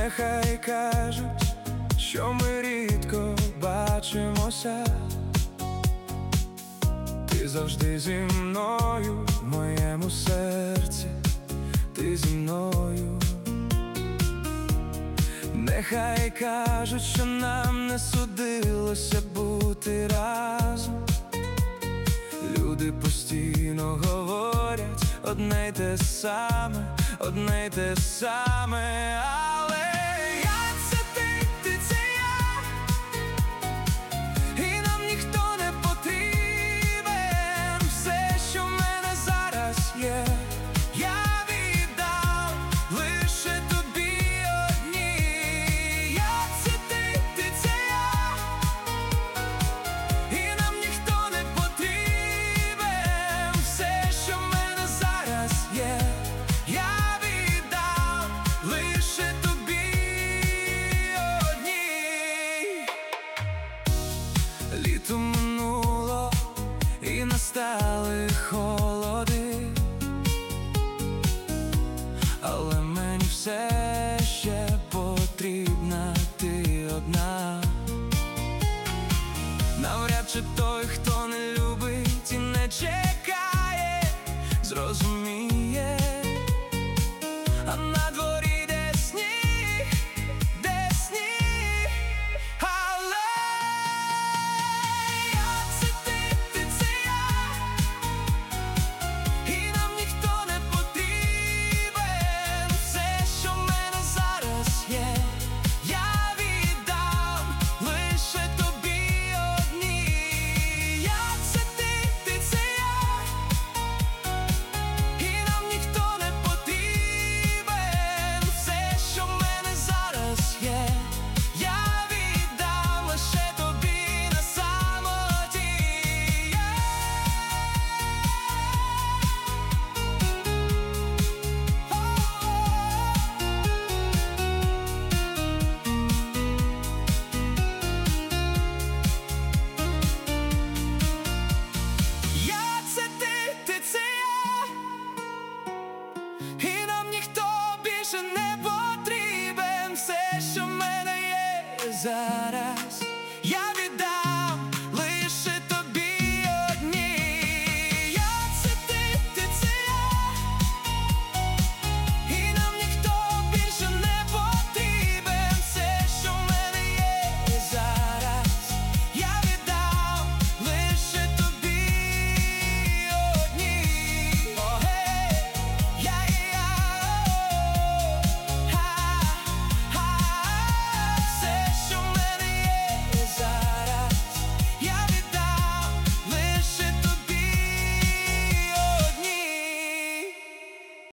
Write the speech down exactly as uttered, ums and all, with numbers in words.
Нехай кажуть, що ми рідко бачимося. Ти завжди зі мною, в моєму серці, ти зі мною. Нехай кажуть, що нам не судилося бути разом. Люди постійно говорять одне й те саме, одне й те саме, але я — це ти, ти — це я, і нам ніхто не потрібен. Все, що в мене зараз є, я віддам лише тобі одній. Я — це ти, ти — це я, і нам ніхто не потрібен. Все, що в мене зараз є, я віддам лише тобі одній. Літо минуло і настали холоди, але мені все ще потрібна ти одна. Навряд чи той, хто не любить і не чекає, зрозуміє. А на дворі де сніг, де сніг, але я — це ти, ти — це я, і нам ніхто не потрібен. Все, що в мене зараз є, я віддам лише тобі одній. Я — це ти, ти — це я, і нам ніхто не потрібен. Все, що в мене зараз є, я віддам лише тобі на самоті. Я — це ти, ти — це я, і нам ніхто більше не потрібен. Все, що в мене є зараз.